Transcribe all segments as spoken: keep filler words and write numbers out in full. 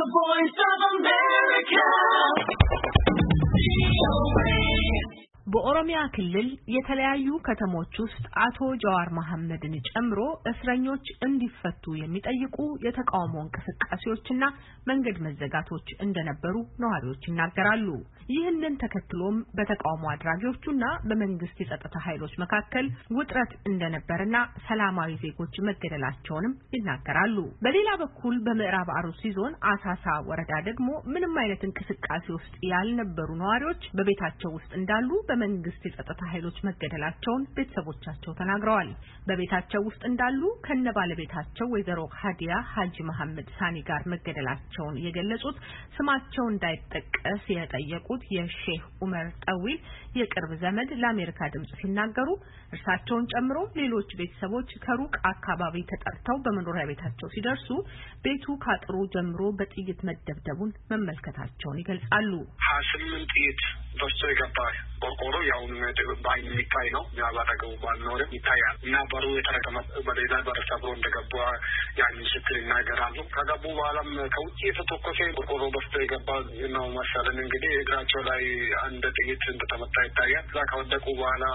The Voice of America. በኦሮሚያ ክልል የተለያዩ ከተሞች ውስጥ አቶ ጀዋር መሐመድን ጨምሮ እስረኞች እንዲፈቱ የሚጠይቁ የተቃውሞ እንቅስቃሴዎችና መንገድ መዘጋቶች እንደነበሩ ነዋሪዎች ይናገራሉ። ይህንን ተከትሎም በተቃውሞ አድራጊዎቹና በመንግስት የጸጥታ ኃይሎች መካከል ውጥረት እንደነበርና ሰላማዊ ዜጎች መገደላቸውንም ይናገራሉ። በሌላ በኩል በምዕራብ አርሲ ዞን አሳሳ ወረዳ ደግሞ ምንም አይነት እንቅስቃሴ ውስጥ ያልነበሩ ነዋሪዎች በቤታቸው ውስጥ እንዳሉ በመንግስት የጸጥታ ኃይሎች መገደላቸውን ቤተሰቦቻቸው ተናግረዋል። በቤታቸው ውስጥ እንዳሉ ከነባለቤታቸው ወይዘሮ ሀዲያ ሀጂ መሐመድ ሳኒ ጋር መገደላቸውን የገለጹት ስማቸው እንዳይጠቀስ የጠየቁት የሼህ ኡመር ጠዊል የቅርብ ዘመድ ለአሜሪካ ድምጽ ሲናገሩ እርሳቸውን ጨምሮ ሌሎች ቤተሰቦች ከሩቅ አካባቢ ተጠርተው በመኖሪያ ቤታቸው ሲደርሱ ቤቱ ካጥሩ ጀምሮ በጥይት መደብደቡን መመልከታቸውን ይገልጻሉ። ስምንት ጥይት በስቶ የገባ ቆርቆሮ ያው ባይ የሚታይ ነው። ያባረገው ባልኖር ይታያል እና በሩ የተረከመ በሌላ በር ሰብሮ እንደገባ ያን ምስክር ይናገራሉ። ከገቡ በኋላም ከውጭ የተተኮሰ ቆርቆሮ በስቶ የገባ ነው መሰለን እንግዲህ እግራቸው ላይ አንድ ጥይት እንደተመታ ይታያል። እዛ ከወደቁ በኋላ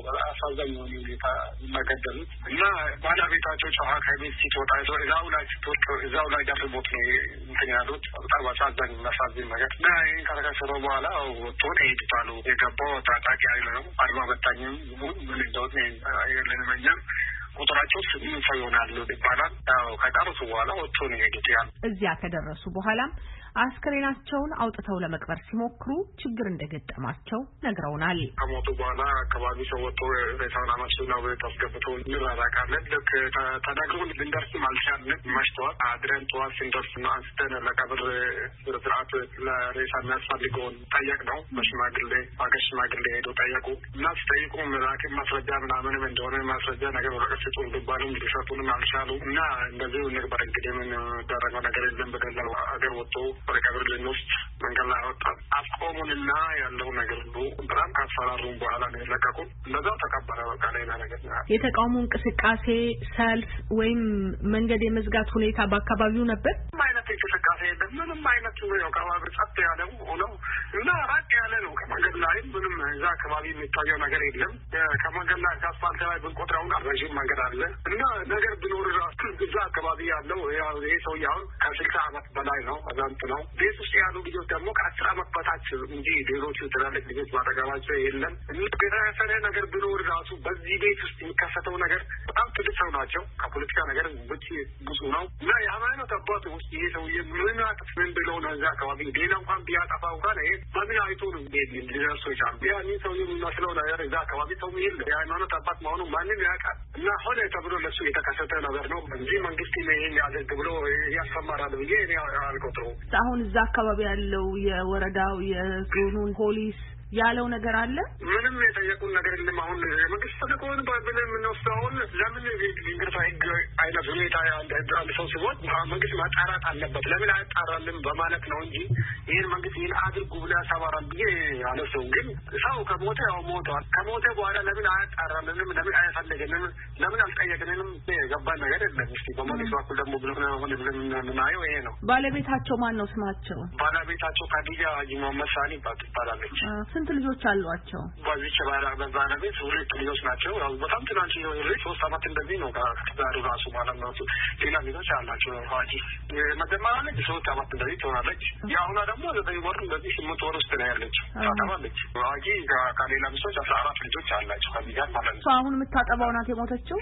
አሳዛኝ ሁኔታ መገደሉት እና ባለቤታቸው ጨዋ ከቤት ሲወጣ እዛው ላይ ስትወርቅ እዛው ላይ ደርቦት ነው እንትን ያሉት። በጣም አሳዛኝ አሳዛኝ ነገር እና ይህን ከተከሰተ በኋላ ወጥቶ ሄድታሉ። የገባው ታጣቂ ኃይል ነው። አርባ በታኝም ምን እንደሆነ አይለንመኛ ቁጥራቸው ስምንት ሰው ይሆናሉ ይባላል። ያው ከጨረሱ በኋላ ወጥቶ ነው ሄዱት። ያ እዚያ ከደረሱ በኋላም አስከሬናቸውን አውጥተው ለመቅበር ሲሞክሩ ችግር እንደገጠማቸው ነግረውናል። ከሞቱ በኋላ አካባቢ ሰው ወጥቶ ሬሳውን አማሽና ወደ አስገብተው እንራራቃለን። ልክ ተዳግሩን ልንደርስ አልቻልንም። መሽተዋል። አድረን ጠዋት ስንደርስ ነው አንስተን ለቀብር ስርዓት ለሬሳ የሚያስፈልገውን ጠየቅ ነው። በሽማግሌ አገር ሽማግሌ ሄዶ ጠየቁ እና ሲጠይቁ ምራቅ ማስረጃ ምናምንም እንደሆነ ማስረጃ ነገር ወረቀት ስጡን ቢባሉም ሊሰጡንም አልቻሉ እና እንደዚህ ነበር። እንግዲህ ምን ደረገው ነገር የለም ብለን አገር ወጥቶ በቀብር ልንወስድ መንገድ ላይ አወጣን። አስቆሙንና ያለው ነገር ሁሉ በጣም ካስፈራሩን በኋላ ነው የለቀቁን። እንደዛው ተቀበረ። በቃ ሌላ ነገር ነው። የተቃውሞ እንቅስቃሴ ሰልፍ ወይም መንገድ የመዝጋት ሁኔታ በአካባቢው ነበር። ምንም አይነት እንቅስቃሴ የለም። ምንም አይነት ነው አካባቢ ጸጥ ያለው ሆኖ እና ራቅ ያለ ነው። ከመንገድ ላይ ምንም እዛ አካባቢ የሚታየው ነገር የለም። ከመንገድ ላይ ከአስፋልት ላይ ብንቆጥረውና ረዥም መንገድ አለ እና ነገር ቢኖር ራሱ እዛ አካባቢ ያለው ይሄ ሰው አሁን ከስልሳ ዓመት በላይ ነው አዛንት ነው። ቤት ውስጥ ያሉ ልጆች ደግሞ ከአስር ዓመት በታች እንጂ ሌሎቹ ትላልቅ ልጆች ማጠገባቸው የለም። የተወሰነ ነገር ቢኖር ራሱ በዚህ ቤት ውስጥ የሚከሰተው ነገር በጣም ትልቅ ሰው ናቸው። ከፖለቲካ ነገር ውጭ ብዙ ነው እና የሃይማኖት አባት ውስጥ ይሄ ሰውዬ ምን አጥፍ ምን ብለው ነው እዛ አካባቢ ሌላ እንኳን ቢያጠፋ እንኳን ይሄ በምን አይቶ ነው ሊደርሱ ይቻሉ? ያኔ ሰው የሚመስለው ነገር እዛ አካባቢ ሰው የለም። የሃይማኖት አባት መሆኑ ማንም ያውቃል እና ሆነ ተብሎ ለሱ የተከሰተ ነገር ነው እንጂ መንግስት ይሄን ያደርግ ብሎ ያሰማራል ብዬ እኔ አልቆጥረውም። አሁን እዛ አካባቢ ያለው የወረዳው የዞኑን ፖሊስ ያለው ነገር አለ። ምንም የጠየቁን ነገር የለም። አሁን የመንግስት ተልእኮውን ብለን የምንወስደውን ለምን እንግዲህ ህግ አይነት ሁኔታ አንድ ሰው ሲሆን መንግስት ማጣራት አለበት ለምን አያጣራልም በማለት ነው እንጂ ይህን መንግስት ይህን አድርጉ ብሎ ያሰማራል ብዬ አነሰው። ግን ሰው ከሞተ ያው ሞቷል። ከሞተ በኋላ ለምን አያጣራልንም ለምን አያፈልገንም ለምን አልጠየቅንም የገባን ነገር የለም። እስቲ በመንግስት በኩል ደግሞ ብሎ ሆነ ብለን የምናየው ይሄ ነው። ባለቤታቸው ማን ነው ስማቸው? ባለቤታቸው ካዲያ ሀጂ መሐመድ ሳኒ ትባላለች። ስንት ልጆች አሏቸው? በዚህ ቸባራ በባለቤት ሁለት ልጆች ናቸው። ያው በጣም ትናንሽ ነው። ሶስት አመት እንደዚህ ነው ከዛሩ ራሱ ማለት ነው። ሌላ ልጆች አላቸው። ሀጂ መጀመሪያ ልጅ ሶስት አመት እንደዚህ ትሆናለች። የአሁኗ ደግሞ ዘጠኝ ወር እንደዚህ ስምንት ወር ውስጥ ነው ያለችው። ታጠባለች። ሀጂ ከሌላ ሚስቶች አስራ አራት ልጆች አላቸው ከዚህ ጋር ማለት ነው። አሁን የምታጠባው ናት የሞተችው?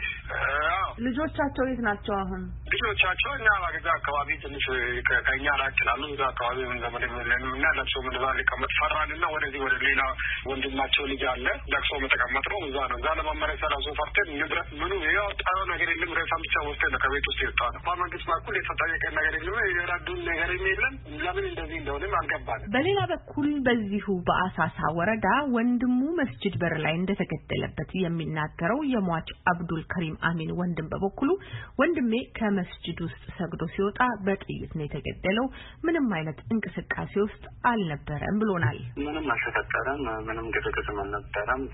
ልጆቻቸው የት ናቸው አሁን? ልጆቻቸው እኛ ባገዛ አካባቢ ትንሽ ከኛ ራቅ ይላሉ። እዛ አካባቢ ምን ለምን እና ለብሶ ምን ባል ከመጥ ፈራንና ወደዚህ ወደ ሌላ ወንድማቸው ልጅ አለ ለቅሶ መተቀመጥነው እዛ ነው። እዛ ለማመረስ ራሱ ፈርተን ንብረት ምኑ ያው ጣው ነገር የለም። ሬሳም ብቻ ወስደን ከቤት ውስጥ ይወጣል። በመንግስት በኩል የተጠየቀ ነገር የለም። የራዱን ነገር የለም። ለምን እንደዚህ እንደሆነም አልገባንም። በሌላ በኩል በዚሁ በአሳሳ ወረዳ ወንድሙ መስጂድ በር ላይ እንደተገደለበት የሚናገረው የሟች አብዱል ከሪም አሚን ወንድም በበኩሉ ወንድሜ ከመስጂድ ውስጥ ሰግዶ ሲወጣ በጥይት ነው የተገደለው። ምንም አይነት እንቅስቃሴ ውስጥ አልነበረም ብሎናል። ምንም አልተፈጠረም። ምንም ግርግር አልነበረም።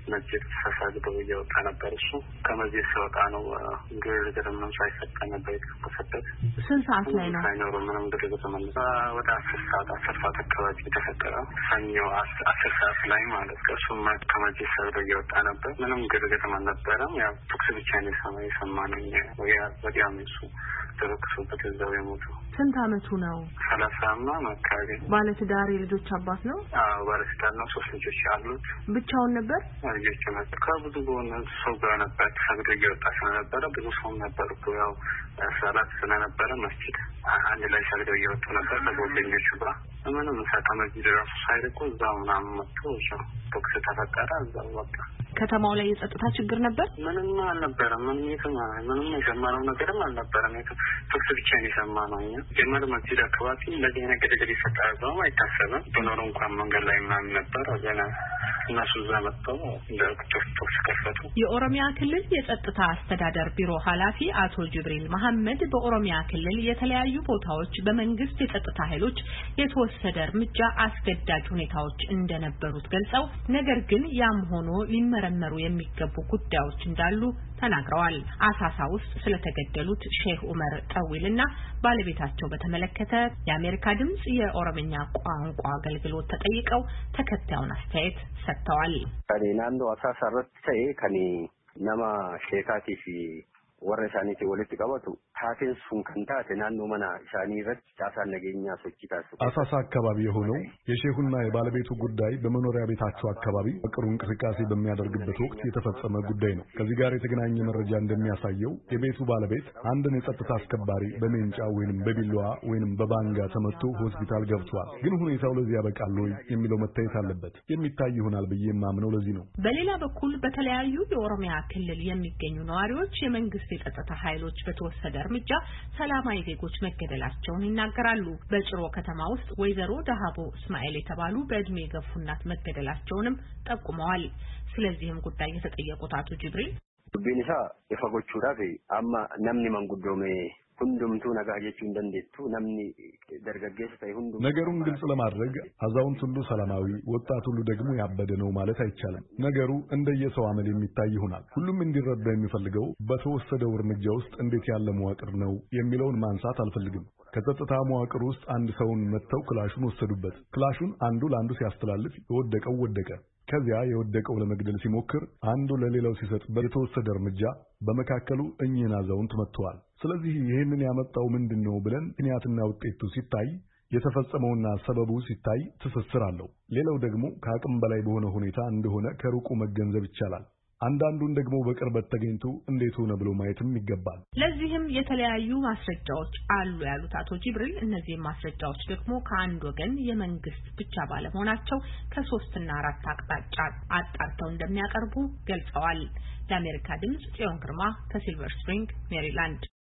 መስጊድ ተሳግደው እየወጣ ነበር። እሱ ከመስጊድ ሲወጣ ነው ግርግር ምንም ሳይፈጠር ነበር የተከሰተበት። ስንት ሰዓት ላይ ነው? ሳይኖር ምንም ግርግር ተመለሰ። ወደ አስር ሰዓት አስር ሰዓት አካባቢ የተፈጠረው ሰኞ አስር ሰዓት ላይ ማለት ነው። እሱም ከመስጊድ ሰግደው እየወጣ ነበር። ምንም ግርግር አልነበረም። ያው ተኩስ ብቻ ነው የሰማ የሰማነው ወዲያውኑ እሱ ተረክሶበት እዛው የሞተው። ስንት አመቱ ነው? ሰላሳ ምናምን አካባቢ። ባለትዳር የልጆች አባት ነው? አዎ ባለትዳር ነው። ሶስት ልጆች አሉት። ብቻውን ነበር? ልጆች ነበር። ከብዙ በሆነ ሰው ጋር ነበር። ተሰግዶ እየወጣ ስለነበረ ብዙ ሰው ነበር እኮ ያው ሰላት ስለነበረ መስጊድ አንድ ላይ ሰግደው እየወጡ ነበር ከጓደኞቹ ጋር። ምንም ከመስጊድ ራሱ ሳይርቁ እዛው ምናምን መጥቶ ተኩስ ተፈጠረ። እዛው ወጣ። ከተማው ላይ የጸጥታ ችግር ነበር? ምንም አልነበረም። ምንም የሰማ ምንም የሰማነው ነገርም አልነበረም። ተኩስ ብቻ ነው የሰማነው እኛ። ጀመር መስጊድ አካባቢ እንደዚህ ነገር ነገር ይፈጠራል ብሎ አይታሰብም። ቢኖር እንኳን መንገድ ላይ ምናምን ነበር ገና እነሱ እዛ መጥተው እንደ ተኩስ ከፈቱ። የኦሮሚያ ክልል የጸጥታ አስተዳደር ቢሮ ኃላፊ አቶ ጅብሪል መሐመድ በኦሮሚያ ክልል የተለያዩ ቦታዎች በመንግስት የጸጥታ ኃይሎች የተወሰደ እርምጃ አስገዳጅ ሁኔታዎች እንደነበሩት ገልጸው ነገር ግን ያም ሆኖ ሊመረመሩ የሚገቡ ጉዳዮች እንዳሉ ተናግረዋል። አሳሳ ውስጥ ስለተገደሉት ሼህ ኡመር ጠዊልና ባለቤታቸው በተመለከተ የአሜሪካ ድምጽ የኦሮምኛ ቋንቋ አገልግሎት ተጠይቀው ተከታዩን አስተያየት ሰጥተዋል። ከኔናንዶ አሳሳ ረተይ ከኔ ነማ ሼካቲፊ ወረሻኒቲ ወለቲ ቀበቱ ታቴን ሱን ከንታቴ ናኖ መና ሻኒ ረች ታሳን ነገኛ ሶቺታስ አሳሳ አካባቢ የሆነው የሼሁና የባለቤቱ ጉዳይ በመኖሪያ ቤታቸው አካባቢ በቅሩ እንቅስቃሴ በሚያደርግበት ወቅት የተፈጸመ ጉዳይ ነው። ከዚህ ጋር የተገናኘ መረጃ እንደሚያሳየው የቤቱ ባለቤት አንድን የጸጥታ አስከባሪ በሜንጫ ወይንም በቢላዋ ወይንም በባንጋ ተመቶ ሆስፒታል ገብቷል። ግን ሁኔታው ለዚህ ያበቃል ወይ የሚለው መታየት አለበት። የሚታይ ይሆናል ብዬ የማምነው ለዚህ ነው። በሌላ በኩል በተለያዩ የኦሮሚያ ክልል የሚገኙ ነዋሪዎች የመንግስት የጸጥታ ኃይሎች በተወሰደ እርምጃ ሰላማዊ ዜጎች መገደላቸውን ይናገራሉ። በጭሮ ከተማ ውስጥ ወይዘሮ ዳሃቦ እስማኤል የተባሉ በእድሜ የገፉ እናት መገደላቸውንም ጠቁመዋል። ስለዚህም ጉዳይ የተጠየቁት አቶ ጅብሪል ቢኒሳ የፈጎቹራፊ አማ ነምኒ መንጉዶሜ ሁንዱምቱ ነጋጀቹ እንደንዴቱ ነምኒ ደርገገስ ታይ ሁንዱ ነገሩን ግልጽ ለማድረግ አዛውንት ሁሉ ሰላማዊ ወጣት ሁሉ ደግሞ ያበደ ነው ማለት አይቻልም። ነገሩ እንደየሰው አመል የሚታይ ይሆናል። ሁሉም እንዲረዳ የሚፈልገው በተወሰደው እርምጃ ውስጥ እንዴት ያለ መዋቅር ነው የሚለውን ማንሳት አልፈልግም። ከጸጥታ መዋቅር ውስጥ አንድ ሰውን መተው ክላሹን ወሰዱበት። ክላሹን አንዱ ለአንዱ ሲያስተላልፍ የወደቀው ወደቀ። ከዚያ የወደቀው ለመግደል ሲሞክር አንዱ ለሌላው ሲሰጥ በተወሰደ እርምጃ በመካከሉ እኚህን አዛውንት መጥተዋል። ስለዚህ ይሄንን ያመጣው ምንድነው ብለን ምክንያትና ውጤቱ ሲታይ የተፈጸመውና ሰበቡ ሲታይ ትስስር አለው። ሌላው ደግሞ ከአቅም በላይ በሆነ ሁኔታ እንደሆነ ከሩቁ መገንዘብ ይቻላል። አንዳንዱን ደግሞ በቅርበት ተገኝቶ እንዴት ሆነ ብሎ ማየትም ይገባል። ለዚህም የተለያዩ ማስረጃዎች አሉ ያሉት አቶ ጅብሪል እነዚህ ማስረጃዎች ደግሞ ከአንድ ወገን የመንግስት ብቻ ባለመሆናቸው ከሶስትና አራት አቅጣጫ አጣርተው እንደሚያቀርቡ ገልጸዋል። ለአሜሪካ ድምጽ ጽዮን ግርማ ከሲልቨር ስፕሪንግ ሜሪላንድ